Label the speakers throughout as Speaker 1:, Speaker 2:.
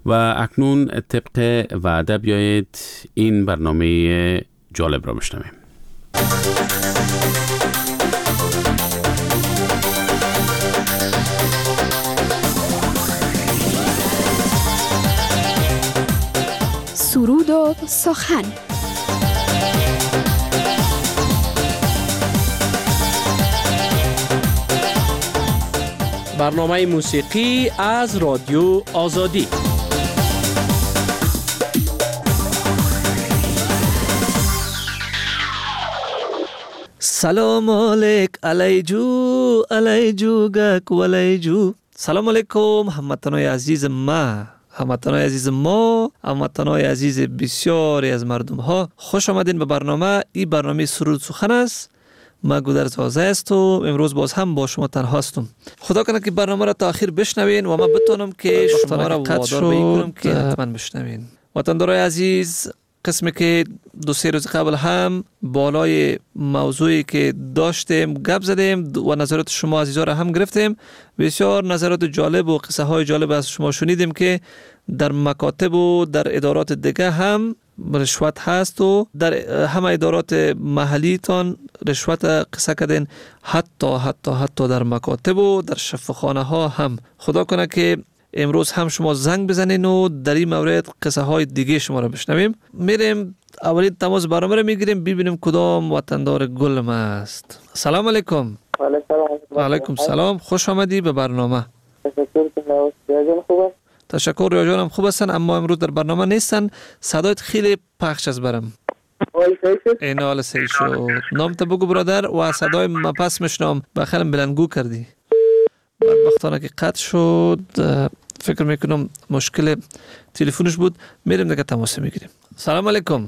Speaker 1: و اکنون طبق وعده بیایید این برنامه جالب را بشنویم.
Speaker 2: سرود و سخن.
Speaker 3: برنامه موسیقی از رادیو آزادی.
Speaker 4: سلام علیکم گک ولیجو. سلام علیکم هموطنان عزیز ما، هموطنان عزیز ما، هموطنان عزیز بسیاری از مردم ها، خوش آمدین به برنامه. این برنامه سرود سخن است. ما گودرز آزه است و امروز باز هم با شما تنها هستم. خدا کنه که برنامه را تا آخر بشنوین و ما بتونم که شما را وادار به این کنم که حتما بشنوین. وطندارای عزیز، قسمی که 2-3 روز قبل هم بالای موضوعی که داشتیم گپ زدیم و نظرات شما عزیزا را هم گرفتیم. بسیار نظرات جالب و قصه های جالب از شما شنیدیم که در مکاتب و در ادارات دیگه هم رشوت هست و در همه ادارات محلی تان رشوت قصه کردین، حتی در مکاتب و در شفاخانه ها هم. خدا کنه که امروز هم شما زنگ بزنین و در این مورد قصه های دیگه شما را بشنویم. میریم اولین تماس برنامه را میگیریم ببینیم کدام وطندار گلم است. سلام علیکم. و علیکم سلام، خوش آمدی به برنامه. تشکر ریاجانم خوب هستن، اما امروز در برنامه نیستن. صدایت خیلی پخش از برم. این حال سعی شد. نام تا بگو برادر و صدای ما پس میشنم. بخیرم بلندگو کردی. بدبختانه که قطع شد. فکر میکنم مشکل تلفنش بود. میریم دیگه تماس میگیریم. سلام علیکم.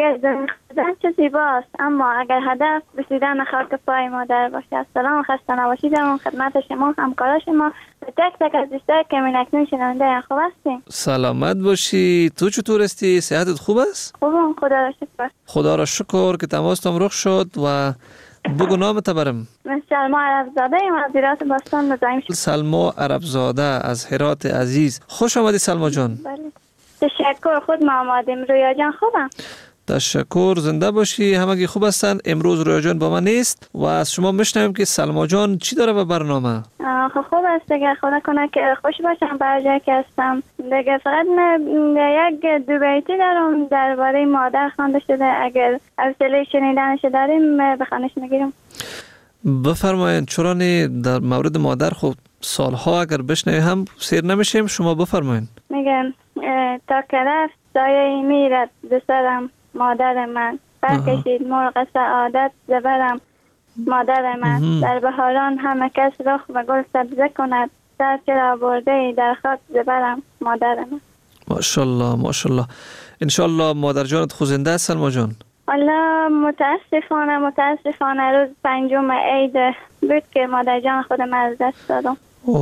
Speaker 5: خدمت چه زیباست، اما اگر هدف رسیدن خاک پای مادر باشه. سلام، خسته نباشید. خدمت شما، همکارا شما، تک تک از دوستایی که من اکنون شنونده خوب هستین.
Speaker 4: سلامت باشی. تو چطور هستی؟ صحتت خوب است؟
Speaker 5: خوبم، خدا را شکر.
Speaker 4: خدا را شکر که تماستم رخ شد. و بگو نامت برم.
Speaker 5: من سلما عربزاده ایم از هرات باستان مزاحم شد.
Speaker 4: سلما عربزاده از هرات عزیز، خوش آمدی سلما جان.
Speaker 5: بله تشکر. خود ما آمادیم. رویا جان خوبم؟
Speaker 4: تشکر، زنده باشی. همگی خوب هستن. امروز رویا جان با من نیست و از شما میشنویم که سلما جان چی داره به برنامه.
Speaker 5: خوب است دیگه. خدا کنه که خوش باشم بر جایی که هستم دیگه. فقط یک 2 بیتی دارم درباره مادر خوانده شده. اگر حوصله شنیدنش داریم بخوانش میگیرم.
Speaker 4: بفرمایید. چرا نه؟ در مورد مادر خب سالها اگر بشنویم هم سیر نمیشیم. شما بفرمایید.
Speaker 5: میگم تا که رفت سایه میرد به سرم مادر من، برکشید مرغ سعادت زبرم مادر من. در بهاران همه کس رخ و گل سبزه کند، سر چرا برده ای در خاک زبرم مادر من.
Speaker 4: ماشاءالله ماشاءالله. انشالله مادر جانت خود زنده است سلما جان.
Speaker 5: الله متاسفانه روز 5 عید بود که مادر جان خودم از دست دادم.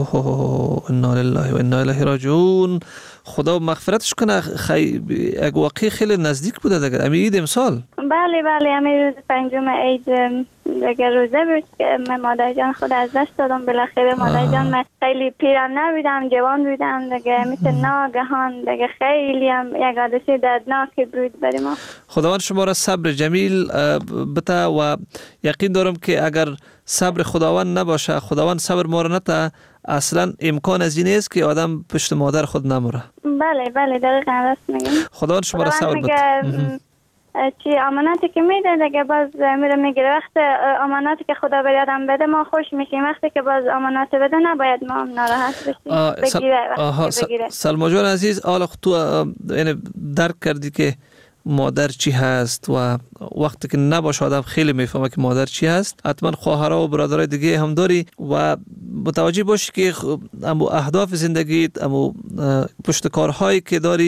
Speaker 4: اوه انا لله و انا الیه راجعون. خدا مغفرتش کنه. یک واقعی خیلی نزدیک بوده دیگه. امی عید امسال.
Speaker 5: بله امی روز 5 عید دیگه روزه بود که من مادر جان خود از دست دادم. بالاخره مادر جان من خیلی پیرم نبودم، جوان بودم دیگه. مثل ناگهان دیگه خیلی هم یک حادثه دردناک بود برای ما.
Speaker 4: خداوند شما را صبر جمیل بده و یقین دارم که اگر صبر خداوند نباشه، خداوند صبر ما را نده، اصلا امکان از این نیست که آدم پشت مادر خود نموره.
Speaker 5: بله دقیقاً راست میگین.
Speaker 4: خداوند شما را صبر بده.
Speaker 5: چی اماناتی که میده دیگه باز میره میگیره. وقت اماناتی که خدا به آدم بده ما خوش میشیم، وقتی که باز امانات بده نباید ما ناراحت بشیم. بگیره.
Speaker 4: سلما جان عزیز، حالا تو یعنی درک کردی که مادر چی هست و وقتی که نباشه آدم خیلی میفهمه که مادر چی هست. حتما خواهرها و برادرای دیگه هم داری و متوجه باشی که امو اهداف زندگیت، امو پشت کارهایی که داری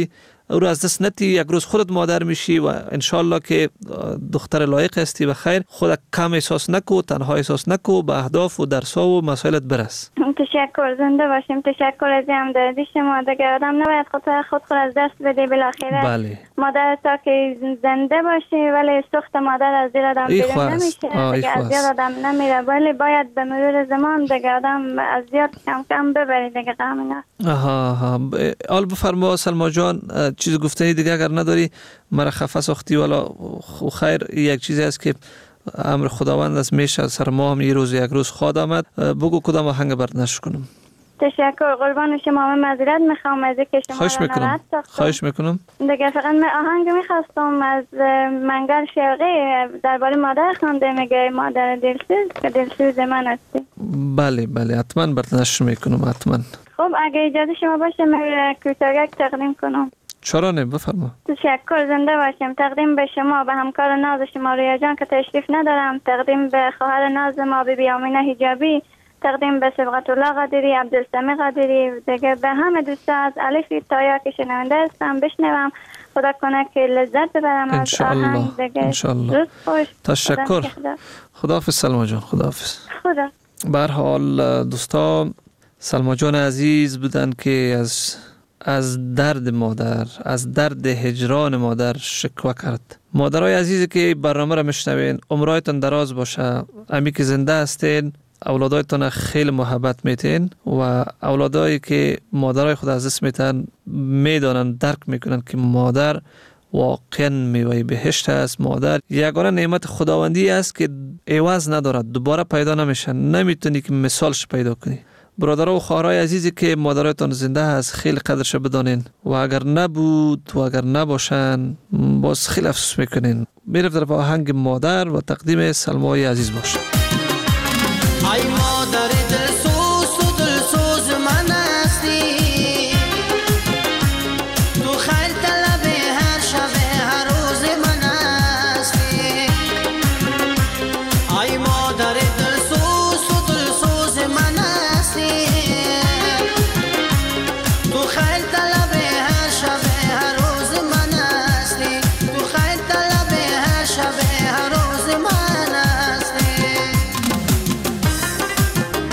Speaker 4: او رو از دست نتی، یک روز خودت مادر میشی و انشالله که دختر لایق هستی و خیر. خودت کم احساس نکو، تنها احساس نکو، به اهداف و درس‌ها و مسائلت برس.
Speaker 5: تشکر، زنده باشیم. تشکر از همدردی شما. دیگه آدم نباید خود از دست بده بالاخره.
Speaker 4: بله.
Speaker 5: مادر تا که زنده باشه ولی سخت مادر از دل آدم بیرون نمیشه. دیگه از یاد آدم نمیره، ولی باید به مرور زمان دیگه آدم از یاد کم کم ببری دیگه غم اینا.
Speaker 4: آها. حال بفرما سلما جان، چیز گفتنی دیگه اگر نداری مرا خفه ساختی. والا خیر، یک چیزی است که امر خداوند است، میشه سر ما هم یک روز خواهد آمد. بگو کدام آهنگ بردنش کنم؟
Speaker 5: تشکر، قربان شما. من معذرت میخوام از اینکه شما
Speaker 4: خواهش میکنم.
Speaker 5: دیگه فقط من آهنگ میخواستم از منگل شوقی درباره مادر خوانده، میگه مادر دلسوز که دلسوز من هستی.
Speaker 4: بله حتما بردنش میکنم حتما.
Speaker 5: خب اگه اجازه شما باشه من کوتاه‌ک تقدیم کنم.
Speaker 4: چرا نه، بفرما.
Speaker 5: تشکر، زنده باشیم. تقدیم به شما، به همکار ناز شما رویا جان که تشریف ندارم، تقدیم به خواهر ناز ما بیبی آمینه حجابی، تقدیم به سبقت الله قادری، عبدالسمی قادری، دیگه به همه دوستا از الف تا یا که شنونده هستم. بشنوم، خدا کنه که لذت ببرم از آهنگ دیگه.
Speaker 4: انشالله. تشکر. خداحافظ سلما جان. خداحافظ.
Speaker 5: خدا.
Speaker 4: به هر حال دوستا، سلما جان عزیز بودن که از درد مادر، از درد هجران مادر شکوه کرد. مادرای عزیزی که برنامه را میشنوین، عمرایتان دراز باشه. امی که زنده هستین، اولادایتان خیلی محبت میتین و اولادایی که مادرای خود از دست میتن میدانن، درک میکنن که مادر واقعا میوه بهشت است. مادر یگانه نعمت خداوندی است که عوض ندارد، دوباره پیدا نمیشه، نمیتونی که مثالش پیدا کنی. برادرها و خواهرای عزیزی که مادرایتان زنده هست، خیلی قدرش بدانین و اگر نبود و اگر نباشن باز خیلی افسوس میکنین. میرفت در آهنگ مادر و تقدیم سلمای عزیز باشه.
Speaker 6: ای مادر دلسوز تو دلسوز من هستی، تو خیل طلب هر شب هر روز من هستی. ای مادر دلسوز تو دلسوز من هستی، تو خیل طلب هر شب هر روز من هستی، تو خیل طلب هر شب هر روز من هستی.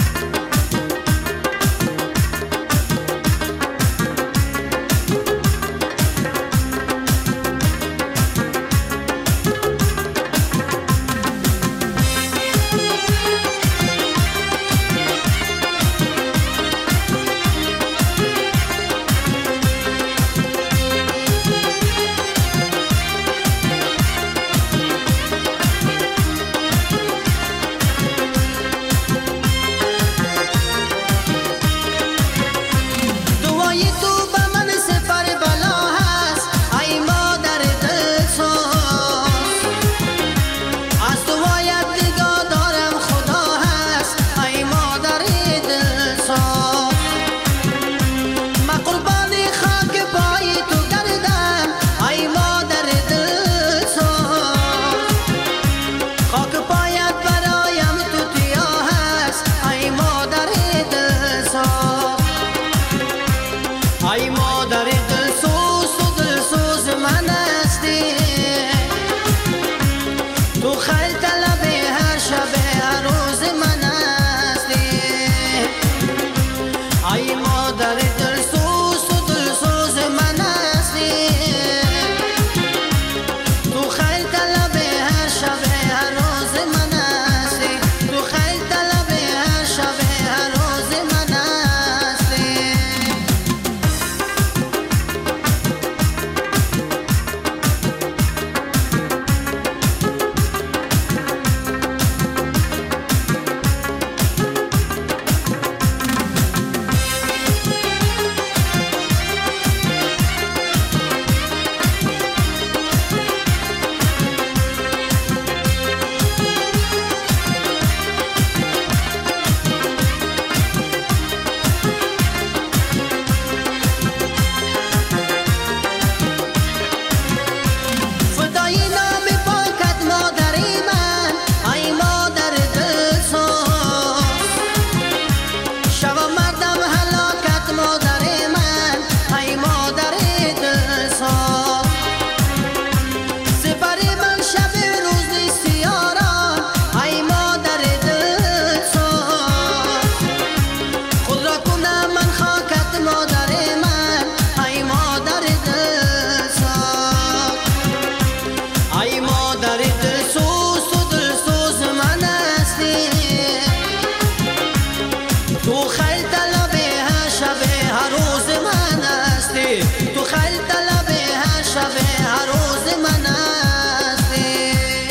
Speaker 6: شب هر روز من هستی.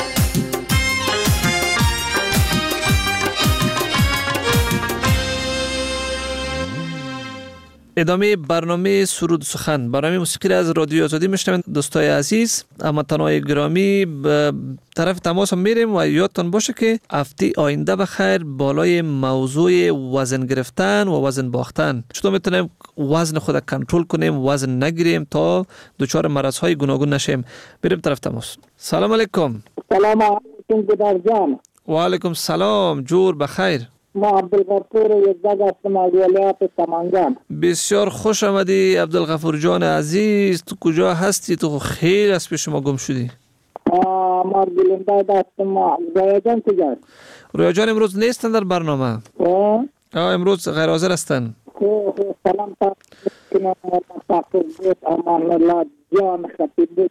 Speaker 4: ادامه برنامه سرود سخن، برنامه موسیقی را از رادیو آزادی میشنوید دوستای عزیز. هموطنان گرامی، به طرف تماس هم میریم و یادتان باشه که هفته آینده بخیر بالای موضوع وزن گرفتن و وزن باختن، چطور میتونیم وزن خود کنترل کنیم، وزن نگیریم تا دچار مرض های گوناگون نشیم. بریم طرف تماس. سلام علیکم.
Speaker 7: سلام علیکم گدار جان.
Speaker 4: و علیکم سلام، جور بخیر.
Speaker 7: ما عبدالغفور یزدگ هستم از ولایت سمنگان.
Speaker 4: بسیار خوش آمدی عبدالغفور جان عزیز. تو کجا هستی؟ تو خیلی از پیش ما گم شدی.
Speaker 7: ما گلنده هستم. رویا جان کجاست؟
Speaker 4: رویا جان امروز نیستن در برنامه. امروز غیر حاضر هستن.
Speaker 7: سلام کنم تاکر بود امان الله جان خطیب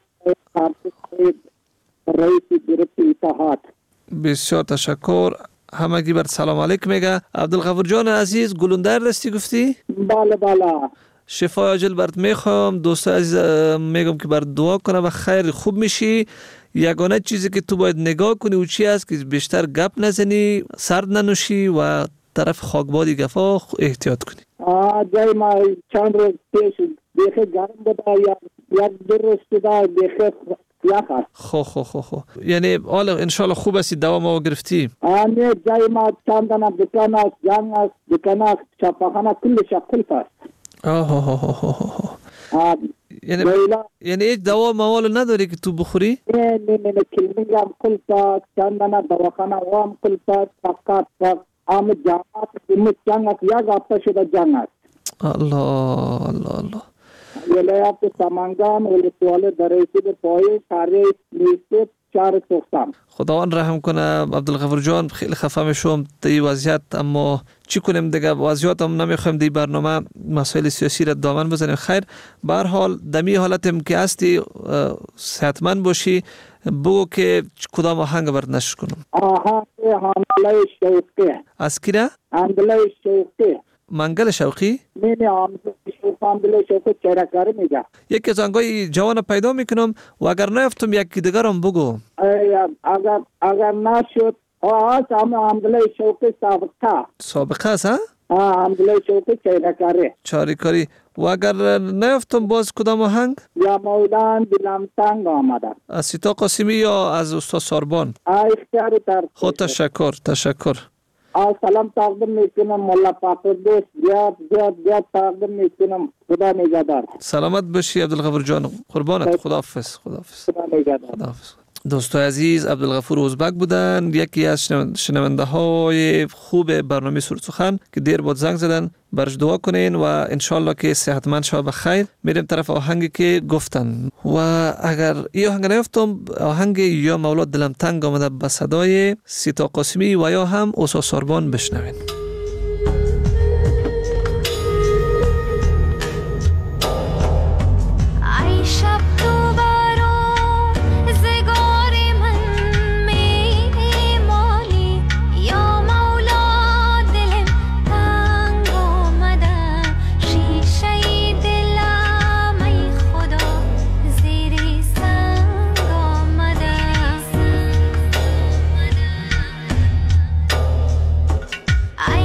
Speaker 7: رئیس گروه اتحاد.
Speaker 4: بسیار تشکر. همگی بر سلام علیک میگه. عبدالغفور جان عزیز، گلوندر دستی گفتی؟
Speaker 7: بله بله.
Speaker 4: شفای عاجل برات میخوام. دوست عزیز میگم که بر دعا کنه و خیر خوب میشی. یگانه چیزی که تو باید نگاه کنی او چی است که بیشتر گپ نزنی، سرد ننوشی و طرف خاکبادی گفا احتیاط کنی.
Speaker 7: جای ما چند روز پیش دیگه گرم بوده، یک دو روز شده دیگه
Speaker 4: خو یعنی حالا انشالله خوب هستی، دوا ما گرفتی؟
Speaker 7: نه، جای ما چندان دکان است، جنگ است، دکان است، شفاخانه کلش کلف است. یعنی هیچ دوا موال نداری که تو بخوری؟ نه کلینیک هم کلف است، چندان دواخانه هم کلف است، فقط آم جامعات کلمت جنگ است، یک هفته شده جنگ است.
Speaker 4: الله
Speaker 7: ولایت سمنگان ولسوالی در رسید پای شهر نیست شهر سوختم.
Speaker 4: خداوند رحم کنه. عبدالغفور جان خیلی خفه میشم دی وضعیت، اما چی کنیم دیگه، وضعیت هم نمیخوایم دی برنامه مسائل سیاسی را دامن بزنیم. خیر، به هر حال دمی حالتم که هستی صحتمند باشی. بگو که کدام آهنگ برات نشر کنم؟
Speaker 7: آهنگ حمله شوقی.
Speaker 4: از کی را؟
Speaker 7: حمله شوقی.
Speaker 4: منگل شوقی؟
Speaker 7: نه حمله شوقی چهره‌کاری میگه.
Speaker 4: یکی از آهنگای جوان پیدا میکنم و اگر نیفتم یکی دیگر هم بگو.
Speaker 7: اگر نشد حمله شوقی
Speaker 4: سابقه است ها؟
Speaker 7: حمله شوقی
Speaker 4: چهره‌کاری. و اگر نیفتم باز کدام آهنگ؟
Speaker 7: یا مولان دلم تنگ آمده. از
Speaker 4: سیتا قاسمی یا از استاد ساربان؟
Speaker 7: اختیار در
Speaker 4: خود تشکر.
Speaker 7: سلام تقدیم میکنم مولا فقردوس، زیاد تقدیم میکنم. خدا نگهدار.
Speaker 4: سلامت باشی عبدالغفور جان، قربانت. خداحافظ.
Speaker 7: خدا نگهدار.
Speaker 4: دوستای عزیز، عبدالغفور ازبک بودن، یکی از شنونده های خوب برنامه سرود سخن که دیر بود زنگ زدن. برش دعا کنین و انشالله که صحتمند شو بخیر. میریم طرف آهنگی که گفتن و اگر این آهنگ نیفتم، آهنگ یا مولا دلم تنگ آمده به صدای سیتا قاسمی و یا هم استاد ساربان بشنوین.
Speaker 8: I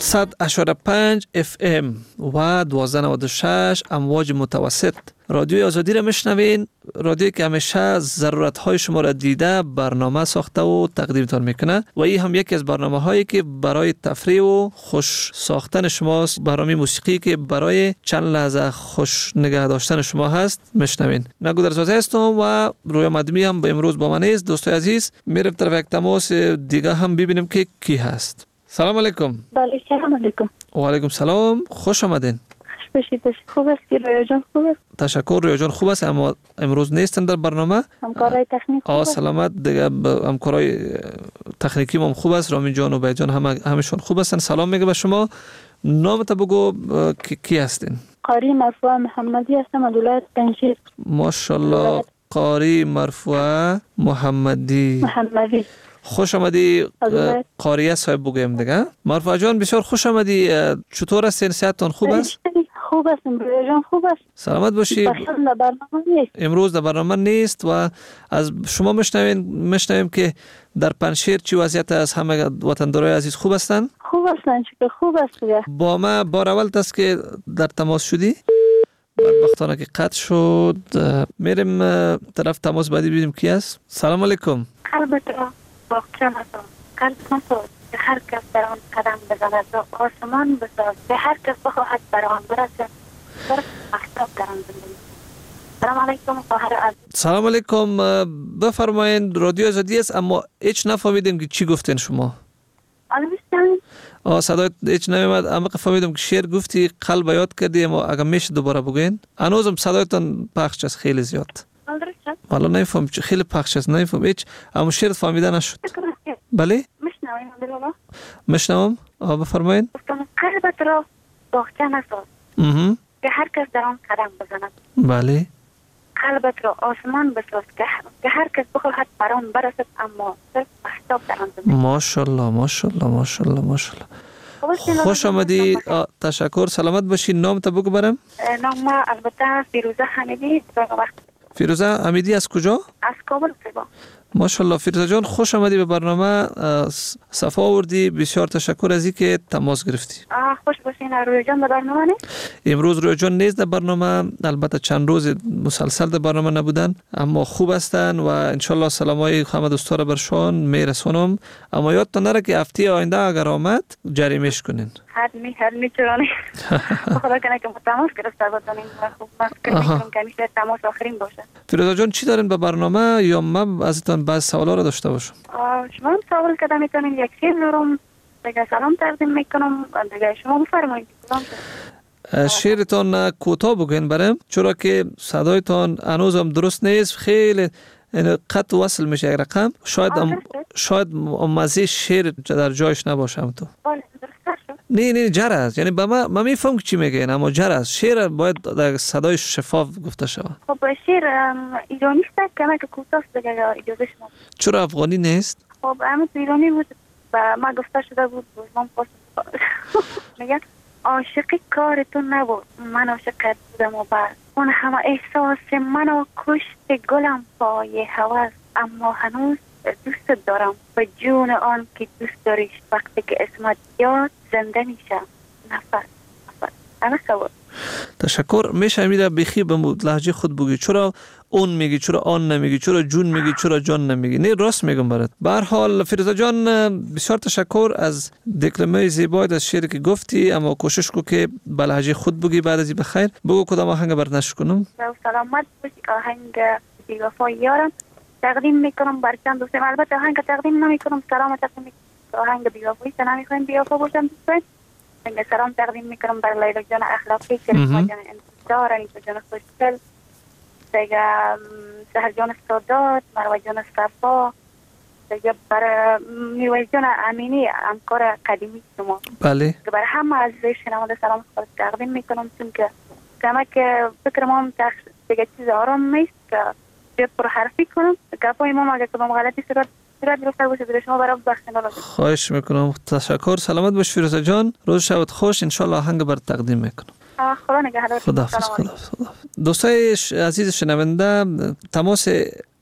Speaker 4: 100.5 FM و 1296 امواج متوسط. رادیوی آزادی را میشنوین، رادیویی که همیشه ضرورت‌های شما را دیده برنامه ساخته و تقدیمتان میکنه و این هم یکی از برنامه‌هایی که برای تفریح و خوش ساختن شماست، برنامه موسیقی که برای چند لحظه خوش نگه داشتن شما هست میشنوین. نگودر زاده هستم و رویا مدمی هم به امروز با من است. دوستای عزیز میریم طرف یک تماس دیگه هم ببینیم که کی هست. سلام علیکم.
Speaker 5: بله سلام علیکم.
Speaker 4: و علیکم سلام، خوش آمدین.
Speaker 5: باشید. خوب است که رویا جان خوب است؟
Speaker 4: تشکر، رویا جان خوب است، اما امروز نیستن در برنامه.
Speaker 5: همکارای تکنیک خوب است؟
Speaker 4: سلامت دیگه، همکارای تکنیکی هم خوب است، رامین جان و بیجان همشون خوب هستن. سلام میگه به شما. نامت بگو کی هستین؟
Speaker 5: قاری مرفوع محمدی هستم از ولایت پنجشیر.
Speaker 4: ماشاءالله. قاری مرفوع محمدی. خوش آمدی قاریه صاحب بگویم دیگه. مرفوع جان بسیار خوش آمدی. چطور هستین؟ صحتتون خوب است؟
Speaker 5: خوب هستم رویا جان، خوب است.
Speaker 4: سلامت باشی. امروز در برنامه نیست و از شما میشنویم که در پنجشیر چی وضعیت است؟ همه وطندارای عزیز خوب هستن؟
Speaker 5: خوب هستن چون خوب است.
Speaker 4: با ما بار اول است که در تماس شدی؟ بدبختانه که قطع شد. میریم طرف تماس بعدی ببینیم کی است. سلام علیکم.
Speaker 5: قلبت را باغچه مساز، قلب مساز که هر کس در آن قدم بزند و آسمان بساز که هر کس بخواهد بر آن برسد بر احساب در آن زندگی. سلام علیکم خواهر عزیز. سلام
Speaker 4: علیکم. بفرمایید. رادیو آزادی است اما هیچ نفهمیدیم که چی گفتین شما. صدایت هیچ نمیاد، اما فهمیدم که شعر گفتی، قلب یاد کردی، اما اگه میشه دوباره بگین. هنوزم صدایتون پخش است خیلی زیاد. والا نمیفهم، خیلی پخش است، نمیفهم هیچ، اما شعر فهمیده نشد. بله؟ میشنوم. بفرمایید.
Speaker 5: قلبت را باغچه مساز که هر کس در آن قدم بزند.
Speaker 4: بله.
Speaker 5: قلبت را آسمان بساز که هر کس بخواهد بر آن برسد اما صرف احساب در آن زندگی.
Speaker 4: ماشاءالله ماشاءالله ماشاءالله ماشاءالله. خوش آمدی. تشکر. سلامت باشی. نام تا بگو برم.
Speaker 5: نام ما البته فیروزه حمیدی.
Speaker 4: فیروزه حمیدی از کجا؟
Speaker 5: از کابل.
Speaker 4: ماشاءالله فیروزه جان، خوش آمدی به برنامه. صفا آوردی. بسیار تشکر از اینکه تماس گرفتی.
Speaker 5: خوش باشین. رویا جان در برنامه نیست؟
Speaker 4: امروز رویا جان نیست در برنامه، البته چند روز مسلسل در برنامه نبودن، اما خوب هستن و انشالله سلامای همه دوستا را برشان میرسونم. اما یادتون نره که هفته آینده اگر آمد جریمه‌اش کنین.
Speaker 5: حتمی چرا خدا کنه که تماس گرفته باشین. خوب مسئله که میشه تماس آخرین باشه.
Speaker 4: فیروزه جان چی دارین به برنامه یا من ازتون بعض سوالا را داشته باشم؟
Speaker 5: شما هم سوال کردم میتونین یک شعر دارم دیگه سلام تقدیم میکنم دیگه شما بفرمایید.
Speaker 4: شعرتان کوتاه بگین برام، چرا که صدایتان هنوزم درست نیست، خیلی قطع وصل میشه یک رقم. شاید مزه شعر در جایش نباشم تو. نه جرس، یعنی به من میفهم که چی میگین اما جرس شعر باید در صدای شفاف گفته شود.
Speaker 5: خب شعر ایرانی است که که کوتاه دیگه اجازه شما.
Speaker 4: چرا افغانی نیست؟
Speaker 5: خب همه ایرانی بود و ما گفته شده بود من پاس میگه عاشقی کار تو نبود، من عاشقت بودم و بس اون همه احساس منو کشت گلم پای هوس، اما هنوز دوست دارم و جون آن که دوست داریش وقتی که اسمت یاد زنده میشه نفس. همه سوال.
Speaker 4: تشکر. میشه میره بخی به لهجه خود بگی، چرا اون میگی، چرا آن نمیگی، چرا جون میگی، چرا جان نمیگی؟ نه راست میگم برات. به هر حال فیروزه جان بسیار تشکر از دکلمه زیبای از شعری که گفتی، اما کوشش کو که به لهجه خود بگی. بعد از این بخیر بگو کدام آهنگ برات نشر کنم.
Speaker 5: سلامت باشی. آهنگ بی‌وفا یارم تقدیم میکنم بر چند دوستم. البته آهنگ تقدیم نمیکنم، سلام تقدیم میکنم. آهنگ بی‌وفایی که نمیخواین بی‌وفا باشم دوستان. سلام تقدیم میکنم بر لیلا جان اخلاقی، کریم جان انتظار، انیتا جان خوشگل، دیگه سهر جان سادات، مروه جان صفا، دیگه بر میوه جان امینی همکار قدیمی شما.
Speaker 4: بله.
Speaker 5: بر همه عزیزای شنونده سلام خود تقدیم میکنم، چون که کمک فکر ما هم دیگه چیز آرام نیست که پر حرفی کنم. گپای ما اگه کدام غلطی صورت گرفته باشه در شما برام بخشنده باشه.
Speaker 4: خواهش میکنم. تشکر. سلامت باش فیروزه جان. روز شبت خوش. ان شاء الله آهنگ بر تقدیم میکنم.
Speaker 5: خدا نگهدار.
Speaker 4: خداحافظ. دوستای عزیز شنونده، تماس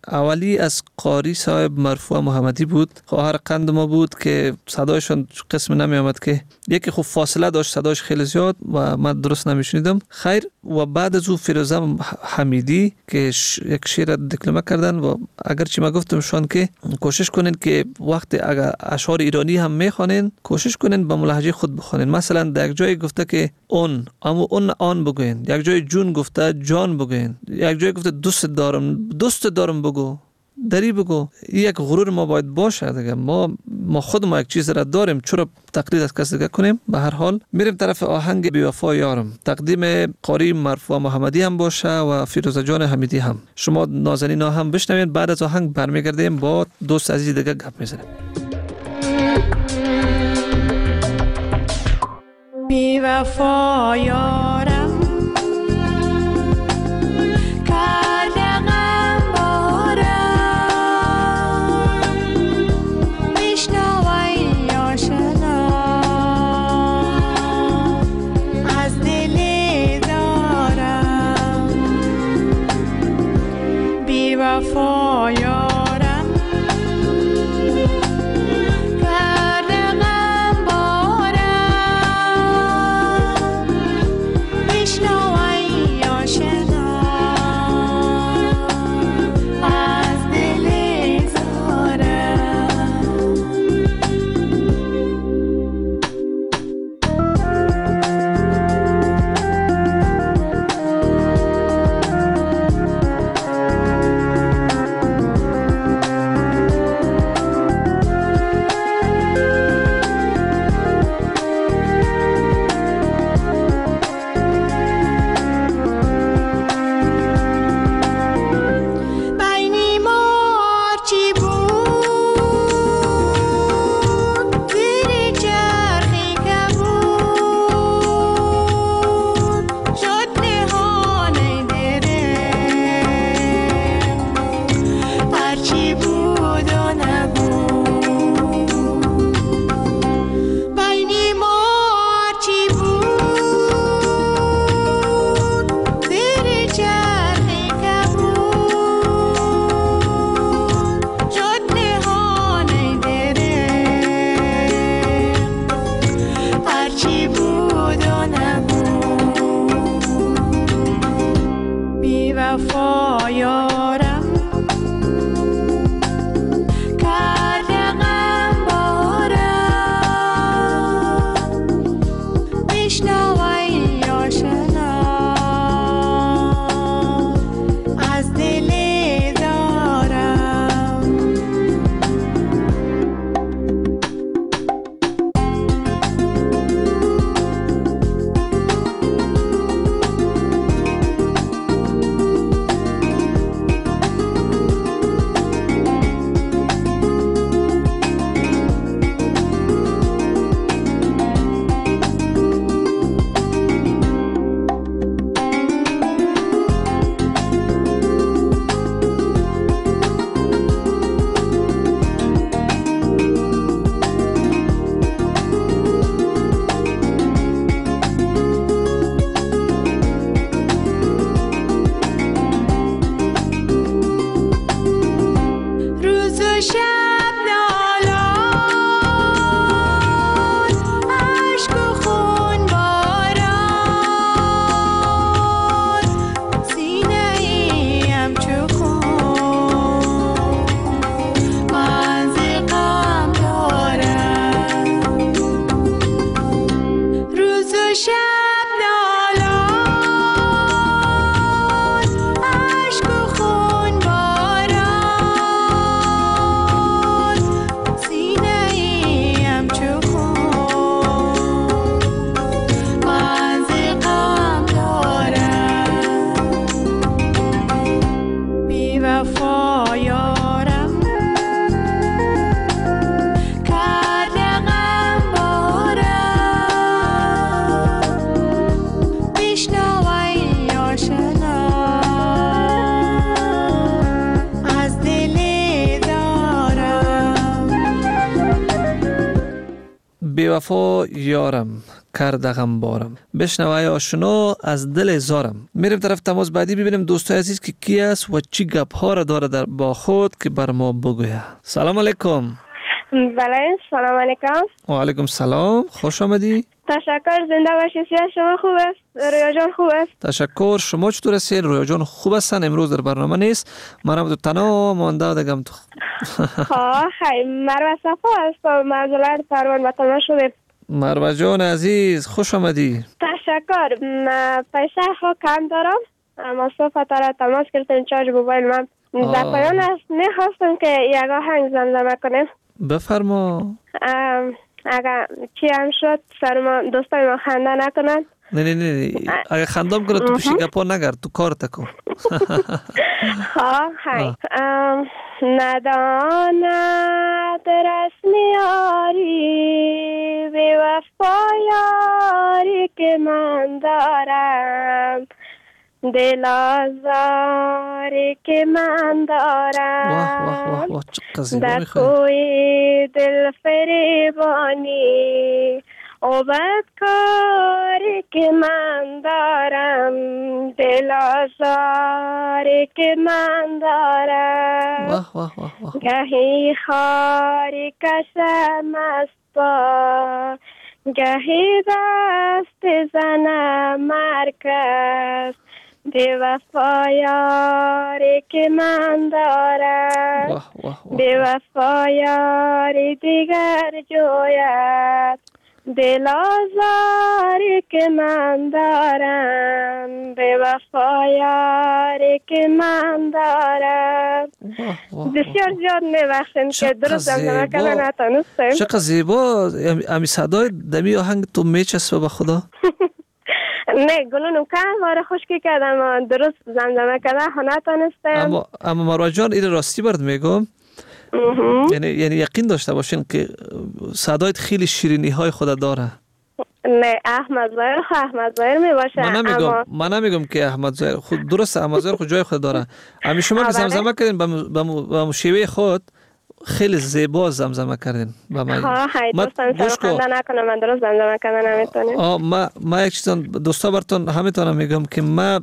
Speaker 4: اولی از قاری صاحب مرفوع محمدی بود، خواهر قند ما بود که صدایشون قسم نمی آمد که یکی خوب فاصله داشت، صدایش خیلی زیاد و من درست نمیشنیدم. خیر، و بعد از او فیروزه حمیدی که یک شعر دکلمه کردن و اگرچه ما گفتم شان که کوشش کنین که وقتی اگر اشعار ایرانی هم میخوانین کوشش کنین با لهجه خود بخوانین. مثلا در یک جای گفته که اون آن بگوین، یک جای جون گفته جان بگوین، یک جای گفته دوست دارم بگو، دری بگو. یک غرور ما باید باشه دیگه. ما خود ما یک چیز را داریم، چرا تقلید از کسی دیگه کنیم؟ به هر حال میریم طرف آهنگ بی وفا یارم، تقدیم قاری مرفوع محمدی هم باشه و فیروزه جان حمیدی هم. شما نازنینا هم بشنوین، بعد از آهنگ برمیگردیم با دوست عزیز دیگه گپ میزنیم.
Speaker 8: بی وفا یارم وفا یارم کرده غم بارم، بشنوی آشنا از دل زارم.
Speaker 4: بی وفا یارم کرد غمبارم. بشنوای آشنا از دل زارم. میریم طرف تماس بعدی ببینیم دوستای عزیز که کی است و چی گپ ها را داره در با خود که بر ما بگوید. سلام علیکم.
Speaker 5: بله، سلام علیکم.
Speaker 4: و علیکم سلام، خوش آمدی.
Speaker 5: تشکر، زنده باشید. شما خوب است؟ رویا جان خوب است؟
Speaker 4: تشکر. شما چطور هستید؟ رویا جان خوب هستن؟ امروز در برنامه نیست، منم تو تنها مانده دگم تو.
Speaker 5: خیلی مروه صفا است. معذرت فرمان وطن شده.
Speaker 4: مروه جان عزیز خوش آمدی.
Speaker 5: تشکر. پیسه ها کم دارم، اما صبح را تماس کردم چارج موبایل من در پایان است. میخواستم که یک آهنگ زمزمه کنیم.
Speaker 4: بفرما.
Speaker 5: اگر چی هم شد سر ما دوستای ما خنده نکنن.
Speaker 4: نه اگر خندام کنه تو پیشی گپا نگرد، تو کار تکو.
Speaker 5: های نداند رسم یاری به وفا یاری که من دارم، دل آزاری که من دارم، در کوی دل فریبانی و بدکاری که من دارم، دل آزاری که من دارم. گهی خاری کشم از پا، گهی دست زنم مرکز، به وفا یاری که من دارم، به وفا یاری دیگر جوید، دل آزاری که من دارم، به وفا یاری که من دارم. بسیار زیاد میبخشیم که درست زمزمه کردن نتونستیم.
Speaker 4: چقدر زیبا امی صدای دمی آهنگ تو میچسبه به خدا.
Speaker 5: نه گلونو کم واره خشکی کردم، درست زمزمه کردن نتونستم.
Speaker 4: اما مروه جان این راستی برد میگم، یعنی یقین داشته باشین که صدایت خیلی شیرینی های خود داره.
Speaker 5: نه احمد ظاهر می باشه.
Speaker 4: من نمیگم که احمد ظاهر خود درست، احمد ظاهر خود جای خود داره. اما شما که زمزمه کردین با شیوه خود خیلی زیبا زمزمه کردین با من.
Speaker 5: دوستان خنده نکنم، من درست زمزمه کردن نمیتونم.
Speaker 4: ما یک چیز دوستا براتون همینطور میگم که ما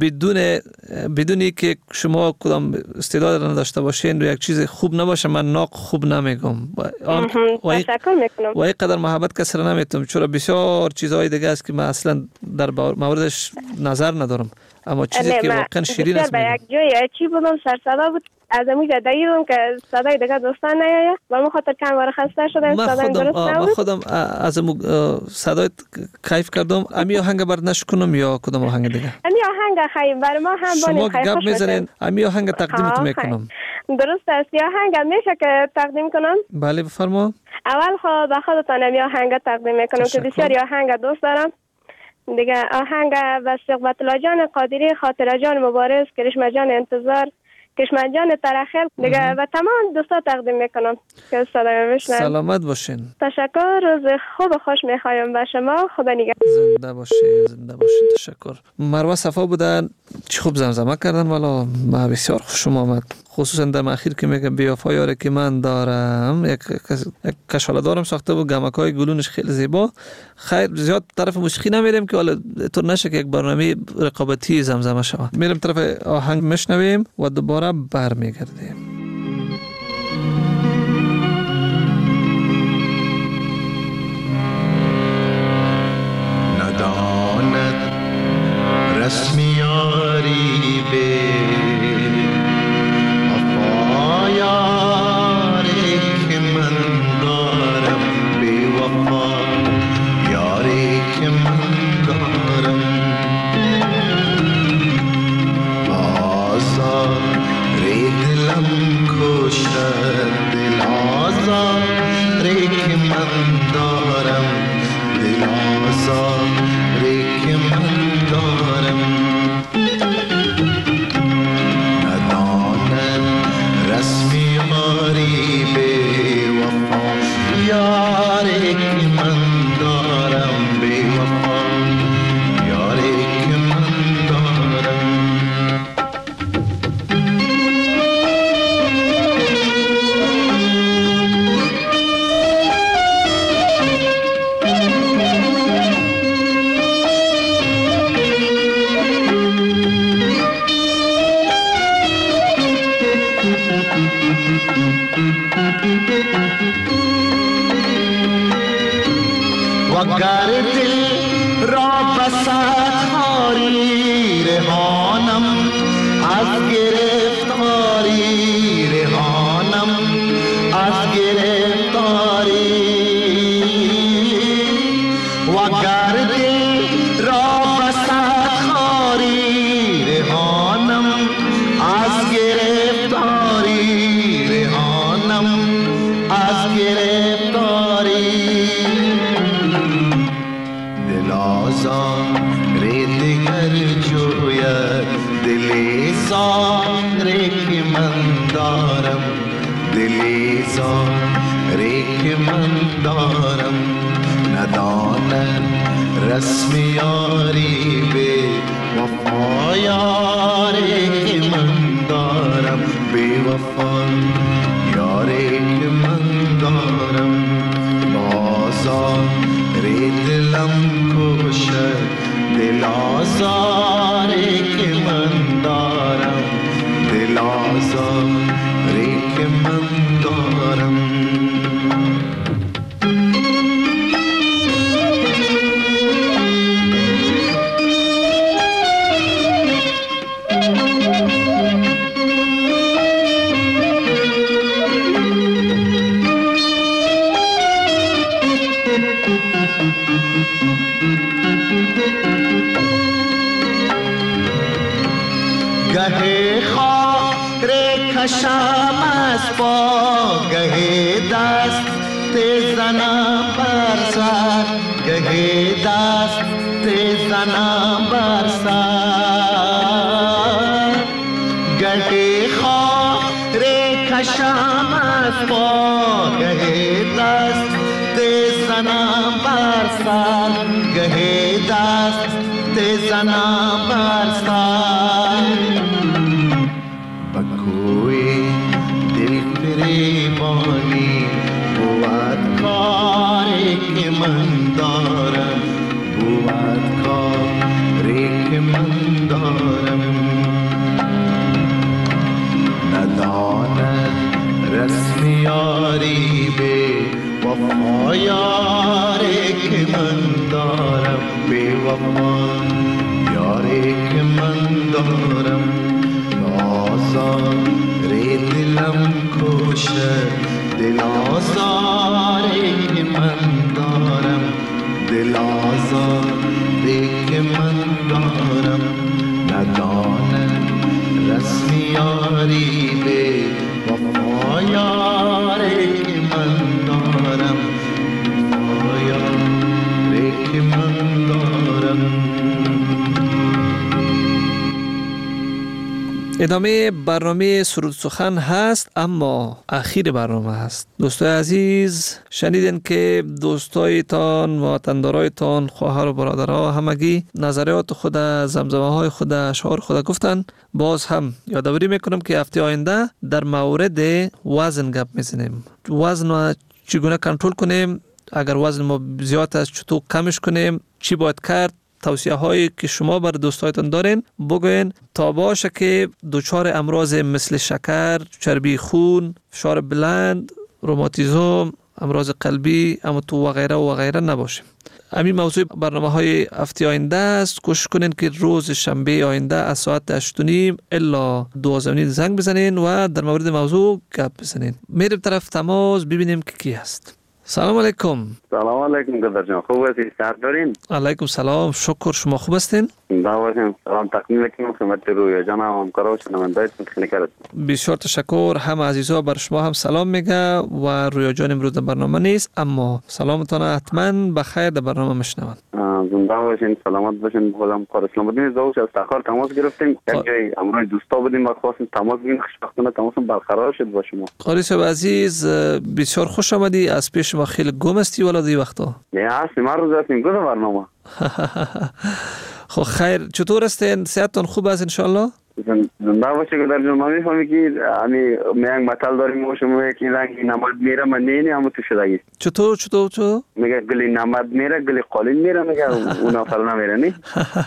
Speaker 4: بدونی که شما کدام استعداد نداشته باشین و یک چیز خوب نباشه من ناق خوب نمیگم.
Speaker 5: تشکر میکنم.
Speaker 4: و اینقدر محبت کسی را نمیتونم، چون بسیار چیزهای دیگه است که من اصلا در موردش نظر ندارم، اما چیزی که واقعا شیرین است.
Speaker 5: به یک جای چی بودم سر صدا بود از امی جداییم که صدای دیگه دوستان نیاید و من خاطر کم بار خسته شدم.
Speaker 4: من خودم از صدای کیف کردم. امی آهنگ بر نشکنم یا کدام آهنگ دیگه؟
Speaker 5: امی آهنگ خیلی بر ما هم
Speaker 4: شما گپ میزنین، امی آهنگ تقدیمت میکنم.
Speaker 5: درست است. یا آهنگ میشه که تقدیم کنم؟
Speaker 4: بله بفرما.
Speaker 5: اول خود به خودتان امی آهنگ تقدیم میکنم که بسیار آهنگ دوست دارم. دیگه آهنگ به صحبت الله جان قادری، خاطر جان مبارز، کرشمه جان انتظار، کشمه جان ترخل دیگه و تمام دوستا تقدیم میکنم که صدای بشنن.
Speaker 4: سلامت باشین.
Speaker 5: تشکر. روز خوب و خوش میخوایم به شما. خدا نگهدار.
Speaker 4: زنده باشین. تشکر. مروه صفا بودن، چه خوب زمزمه کردن، والا ما بسیار خوشم آمد، خصوصا در اخیر که میگه بی وفا یاری که من دارم. یک کشاله دارم ساخته بود، گمکای گلونش خیلی زیبا. خیر زیاد طرف موسیقی نمیریم که حالا طور نشه که یک برنامه رقابتی زمزمه شود. میریم طرف آهنگ میشنویم و دوباره برمیگردیم.
Speaker 9: نداند رسم یاری به وفا یاری که من دارم، به وفا یاری که من دارم، آزار دلم وگر دل را بساتاری رهانم از گرفتاری رهانم از گرفتاری وگر دل را بساتاری رهانم از گرفتاری رهانم از گرفتاری دل آزار دیگر جوید دل زاری که من دارم دل زاری که من دارم نداند رسم یاری به وفا یاری که من دارم به وفا یاری که من دارم آزاری دلم کشد دل آزاری که من دارم دل آزاری که من دارم گهی خاک کشم از پا گهی دست زنم بر سر گهی دست زنم بر سر گهی خاک کشم از پا گهی دست زنم بر سر گهی دست زنم بر سر بکوی دل فریبانی بود کاری که من دارم بود کاری که من دارم نداند رسم یاری به وفا یاری که من دارم به وفا یاری که من دارم آزاری دلم کشد دل آزاری که من دارم دل آزاری که من دارم نداند رسم یاری به وفا یاری که من دارم وفا یاری که من دارم.
Speaker 4: ادامه برنامه سرود سخن هست اما اخیر برنامه هست. دوستای عزیز شنیدین که دوستایتان و وطندارایتان خواهر و برادرها همگی نظریات خود زمزمه های خود اشعار خود گفتن. باز هم یادآوری میکنم که هفته آینده در مورد وزن گپ میزنیم. وزن رو چگونه کنترل کنیم، اگر وزن ما زیاد است چطور کمش کنیم، چی باید کرد، توصیه هایی که شما بر دوستایتان دارین بگوین تا باشه که دچار امراض مثل شکر، چربی خون، فشار بلند، روماتیسم، امراض قلبی و غیره نباشیم. همین موضوع برنامه های هفته آینده است. کوشش کنین که روز شنبه آینده از ساعت 8:30 الا 12:30 زنگ بزنین و در مورد موضوع گپ بزنین. میریم طرف تماس ببینیم که کی هست. سلام علیکم.
Speaker 10: سلام علیکم دادر جان، خوب هستی؟ صحت دارین؟
Speaker 4: علیکم سلام، شکر. شما خوب هستین؟
Speaker 10: باشیم. سلام تقدیم میکنم خدمت رویا جان و همکارا و شنوندگان خیلی کرد.
Speaker 4: بسیار تشکر. هم عزیزا بر شما هم سلام میگه و رویا جان امروز در برنامه نیست اما سلامتان حتما بخیر در برنامه میشنون.
Speaker 10: زنده باشین، سلامت باشین. خودم کار اسلام الدین زاوش از تخار تماس گرفتیم. یک جای امروز دوستا بودیم و خواستیم تماس بگیریم. خوشبختانه تماسم برقرار شد با شما.
Speaker 4: قاری صاحب عزیز بسیار خوش آمدی. از پیش ما خیلی گم استی والا دی وقتا.
Speaker 10: نه هستیم، هر روز هستیم گذر برنامه.
Speaker 4: خب خیر، چطور هستین؟ صحتتون خوب است ان شاء الله؟
Speaker 10: زنده باشه که در جون ما میفهمی که همین میانگ مثال داریم و شما که رنگی نماد میره من نینی همون تو شدگی
Speaker 4: چطور
Speaker 10: میگه گلی نماد میره گلی قالین میره میگه اون افعال نمیره نی.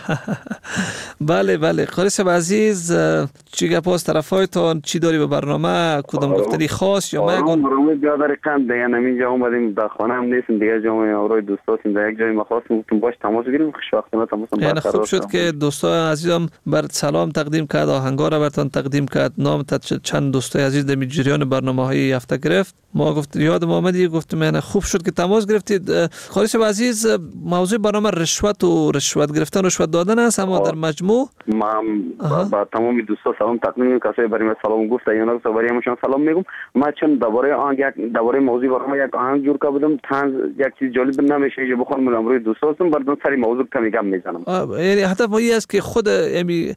Speaker 4: بله قاری صاحب عزیز چی گپ است طرفایتان چی داری به برنامه کدام گفتنی خاص یا مگون
Speaker 10: برنامه بیادر کند دیگه نمیجا اومدیم در خانه هم نیستیم دیگه جامعه اوروی دوستاتیم در یک جای ما خواستیم باش تماس بگیریم خوشبختانه تماسم
Speaker 4: یعنی خوب شد که دوستای عزیزم بر سلام تقدیم کرد آهنگا را براتون تقدیم کرد نام چند دوستای عزیز در جریان برنامه‌های هفته گرفت ما گفت یادم آمد گفتم یعنی خوب شد که تماس گرفتید قاری صاحب عزیز موضوع برنامه رشوت و رشوت گرفتن رشوت دادن است اما در مجموع
Speaker 10: ما با تمام دوستا سلام تقدیم می‌کنم کسایی برای من سلام گفت اینا رو برای همشون سلام میگم ما چون درباره موضوع برنامه یک آهنگ جور کردم طنز یک چیز جالب نمیشه که بخوام امروز دوستاتون براتون سری موضوع کمی گپ میزنم
Speaker 4: یعنی هدف این است که خود امی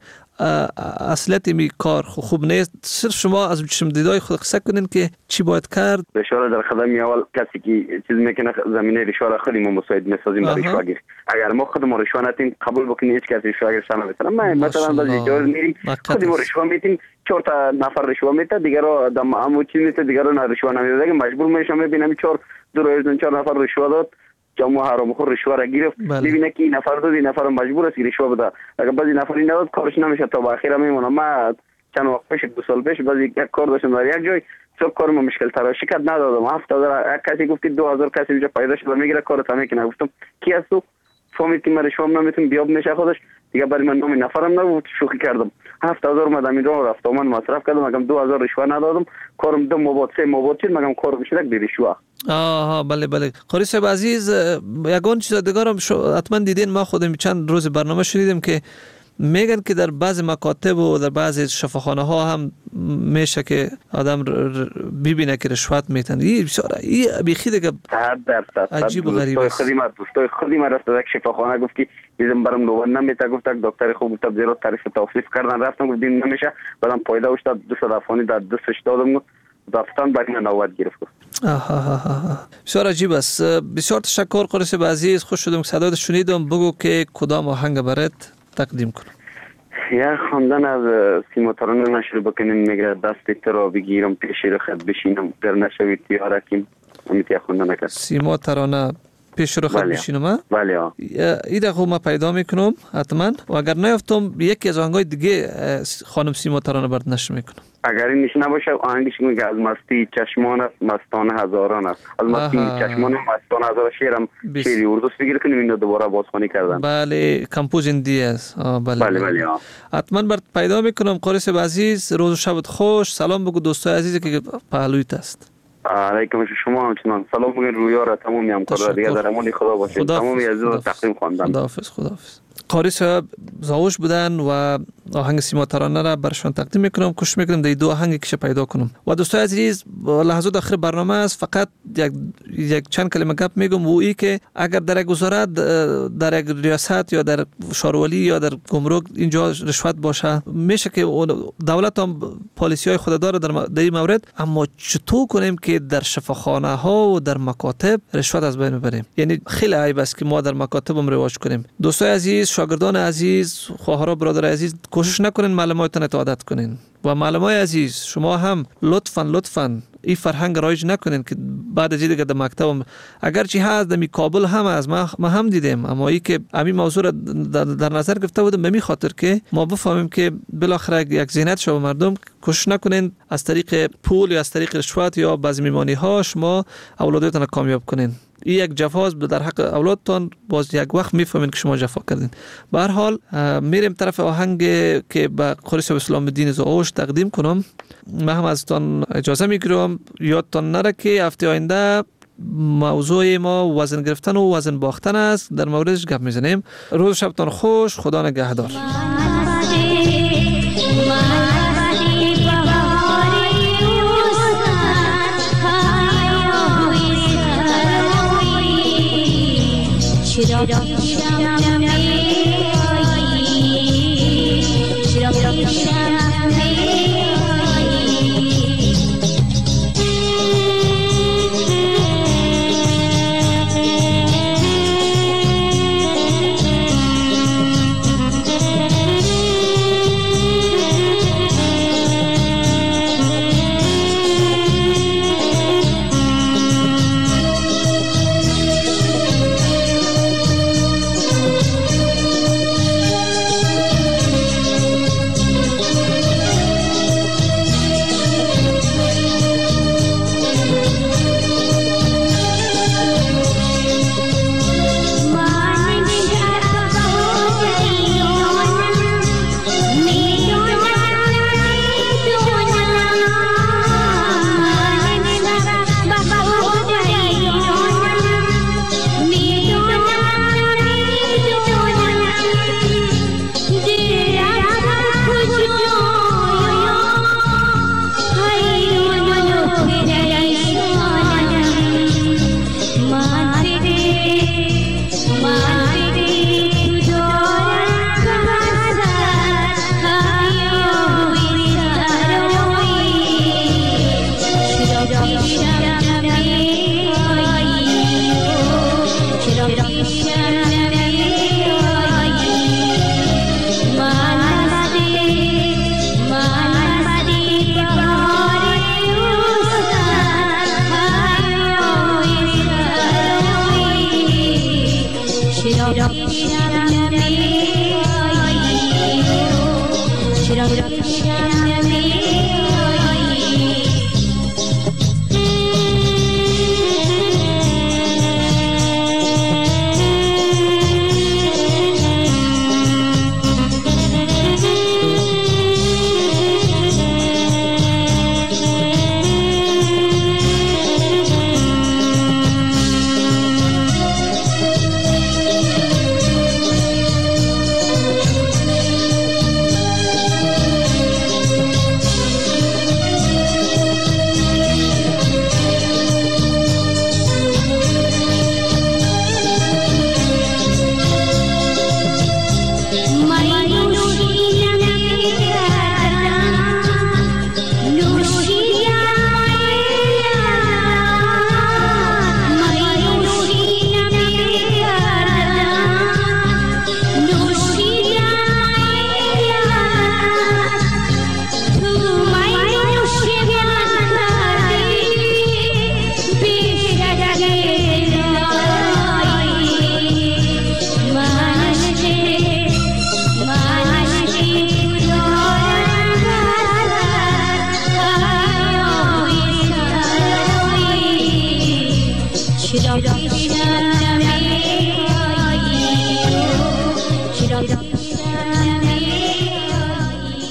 Speaker 4: اصلیت می کار خوب نیست صرف شما از چشم دیدای خود قصه کنین که چی باید کرد
Speaker 10: رشوه در خدمت اول کسی که چیز میکنه زمینه رشوه را خیلی ما مساعد میسازیم برای رشوه گیر اگر ما خودمون رشوه نتیم قبول بکنیم هیچ کسی رشوه گیر شما مثلا ما مثلا بعضی جا میریم خودمون رشوه میتیم 4 تا نفر رشوه میته دیگه رو دم همون چیز میته دیگه رو رشوه نمیده دیگه مجبور میشم ببینم 4 نفر رشوه داد جمع حرام خور رشوه را گرفت میبینه که این نفر دو نفر مجبور است رشوه بده اگر بعضی نفری نداد کارش نمیشه تا به اخیر میمونه ما چند وقت پیش 2 سال پیش بعضی یک کار داشتم در یک جای سر کارم مشکل تر شکست ندادم 7000 کسی گفت 2000 کسی اینجا پیدا شد میگیره کارت هم میکنه گفتم کی هست تو فهمید که من رشوه نمیتونم بیاب نشه خودش دیگه برای من نام نفرم نبود شوخی کردم 7000 اومدم اینجا رفتم من مصرف کردم مگم 2000 رشوه ندادم کارم 2 مباد 3 مباد شد مگم کار میشه به رشوه
Speaker 4: بله قاری صاحب عزیز یگان چیز دیگه هم حتما دیدین ما خودم چند روز برنامه شنیدم که میگن که در بعض مکاتب و در بعض شفاخانه ها هم میشه که آدم ببینه که رشوت میتن این بیخی دیگه عجیب و غریب است
Speaker 10: دوستای خودی ما رفت یک شفاخانه گفت که دیدم برام لو نمیته گفت دکتر خوب گفت زیرا تعریف توصیف کردن رفتم گفت دین نمیشه بعدم پیدا شد 200 افغانی در دستش دادم رفتن بعد من نوبت گرفت
Speaker 4: بسیار عجیب است بسیار تشکر قاری صاحب عزیز خوش شدم که صدات شنیدم بگو که کدام آهنگ برات تقدیم کنم
Speaker 10: یا خواندن از سیما ترانه نشر بکنین میگه دست تو را بگیرم پیش رو خط بشینم در نشوی تیارکیم امیتی خواندن کرد
Speaker 4: سیما ترانه پیش رو خط بشینم
Speaker 10: بله
Speaker 4: ایده خوب ما پیدا میکنم حتما و اگر نیفتم یکی از آهنگای دیگه خانم سیما ترانه برد نشر میکنم
Speaker 10: اگر این نشه نباشه آهنگش میگه از مستی چشمان است مستانه هزاران است از مستی چشمان مستانه هزاران شیرم شیری اردو بگیر کنیم اینو دوباره بازخوانی کردن
Speaker 4: بله کمپوز اندی است بله حتما برات پیدا میکنم قاری صاحب عزیز روز و شبت خوش سلام بگو دوستای عزیزی که پهلویت است
Speaker 10: علیکم شما همچنان سلام بگین رویا را تمامی همکارا دیگه در امان خدا باشید تمامی عزیز رو تقدیم خواندن
Speaker 4: خداحافظ قاری صاحب زاوش بودن و آهنگ سیما ترانه را برشان تقدیم میکنم کوشش میکنم در 2 آهنگ کش پیدا کنم و دوستای عزیز لحظات آخر برنامه است فقط یک چند کلمه گپ میگم و ای که اگر در یک وزارت در یک ریاست یا در شارولی یا در گمرک اینجا رشوت باشه میشه که دولت هم پالیسی های خود داره در این مورد اما چطور کنیم که در شفاخانه ها و در مکاتب رشوت از بین ببریم یعنی خیلی عیب است که ما در مکاتب هم رواج کنیم دوستای عزیز شاگردان عزیز خواهران برادر عزیز کوشش نکنین معلماتتان اطاعت کنین و معلمای عزیز شما هم لطفاً این فرهنگ رایج نکنین که بعد از دیگه در مکتب اگر چی هست در کابل هم از ما هم دیدیم اما ای که همین موضوع در نظر گرفته بودم به می خاطر که ما بفهمیم که بالاخره یک ذهنیت شو مردم کوشش نکنین از طریق پول یا از طریق رشوت یا بعضی میمانی ها شما اولادتان کامیاب کنین این یک جفاست در حق اولادتان باز یک وقت میفهمین که شما جفا کردین به هر حال میریم طرف آهنگ که به قاری صاحب اسلام الدین زاوش تقدیم کنم من هم ازتان اجازه میگیرم یادتان نره که هفته آینده موضوع ما وزن گرفتن و وزن باختن است در موردش گپ میزنیم روز شبتان خوش خدا نگهدار
Speaker 8: چرا بشکنی